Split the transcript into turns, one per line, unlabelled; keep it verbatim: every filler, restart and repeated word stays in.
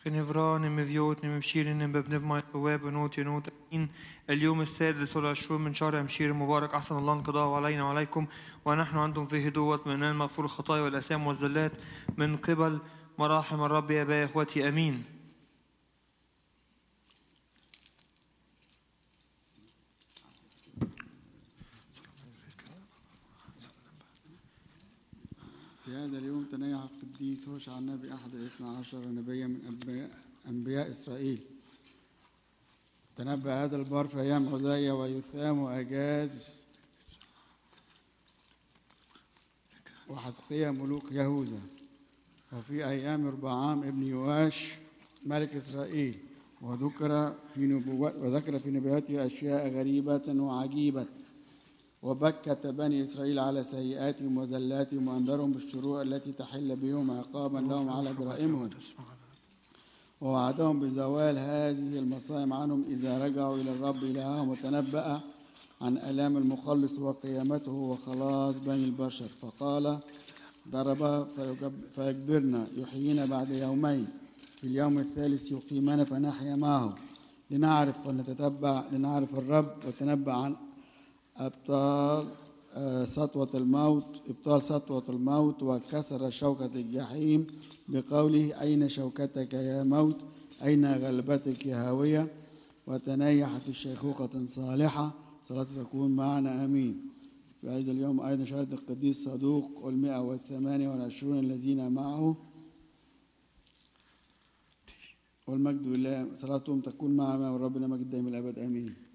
غنفران مفيوت مبشير بابن ماي بواب نوت ينوت إن اليوم السادس والعشرون من شهر أمشير مبارك أحسن الله انقضاء علينا وعليكم ونحن أنتم في هدوء واطمئنان مغفور الخطايا والآثام والزلات من قبل مراحم الرب يا أبا إخوتي أمين.
في هذا اليوم تنيح القديس هوشع النبي أحد الاثنى عشر نبيا من أنبياء, أنبياء إسرائيل. تنبأ هذا البار في أيام عزية ويثام وأجاز وحزقيا ملوك يهوذا، وفي أيام ربعام ابن يواش ملك إسرائيل، وذكر في نبوات وذكر في نبوته أشياء غريبة وعجيبة، وبكت بني إسرائيل على سيئاتهم وزلاتهم وأنذرهم بالشرور التي تحل بهم عقابا لهم على جرائمهم، ووعدهم بزوال هذه المصائب عنهم إذا رجعوا إلى الرب إلههم، وتنبأ عن آلام المخلص وقيامته وخلاص بني البشر، فقال ضرب فيجبرنا يحيينا بعد يومين، في اليوم الثالث يقيمنا فنحيا معه، لنعرف ونتتبع لنعرف الرب وتنبأ عن أبطال سطوة الموت إبطال سطوة الموت، وكسر شوكة الجحيم بقوله أين شوكتك يا موت، أين غلبتك يا هاوية، وتنيح في شيخوخة صالحة، صلاة تكون معنا آمين. في هذا اليوم أيضا شهادة القديس صدوق والمئة والثمانية والعشرون الذين معه، والمجد لله، صلاتهم تكون معنا وربنا مجد دائم الأبد آمين.